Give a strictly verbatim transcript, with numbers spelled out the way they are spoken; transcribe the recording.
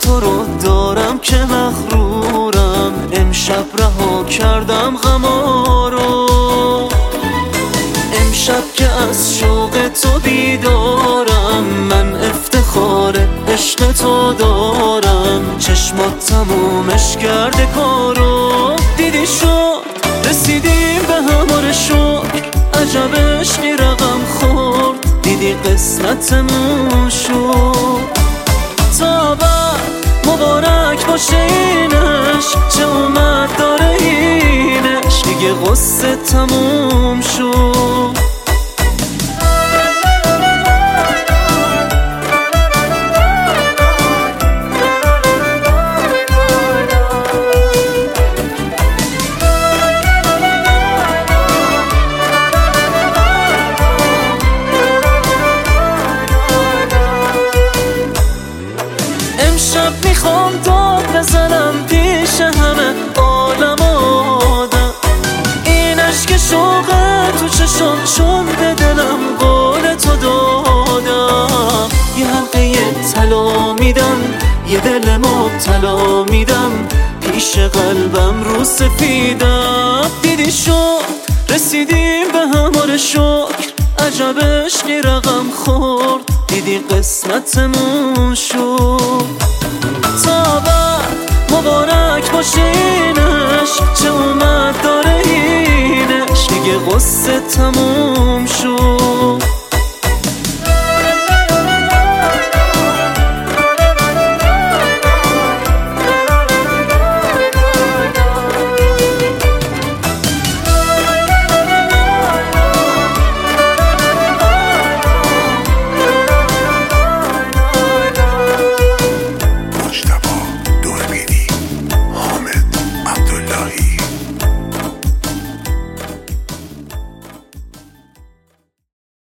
تو رو دارم که مغرورم، امشب رها کردم غما رو. امشب که از شوق تو بیدارم، من افتخار عشق تو دارم. چشمات تمومش کرده کارو، دیدی شد رسیدیم به همار شکر. عجب عشقی رقم خورد، دیدی قسمتمون شد. تا بعد مبارک باشه اینش، چه اومد داره اینش، دیگه غصه تموم شد. امشب میخوام داد بزنم پیش همه عالم آدم، این عشق شوق تو چشم چون به دلم قول تو دادم. یه حلقه طلا میدم، یه دل مبتلا میدم، پیش قلبم رو سفیدم. دیدی شد رسیدیم به همار شکر، عجب عشقی رقم خورد، دیدی قسمتمون شد. تا بعد مبارک باشه اینش، چه اومد داره اینش، دیگه غصه تموم شد.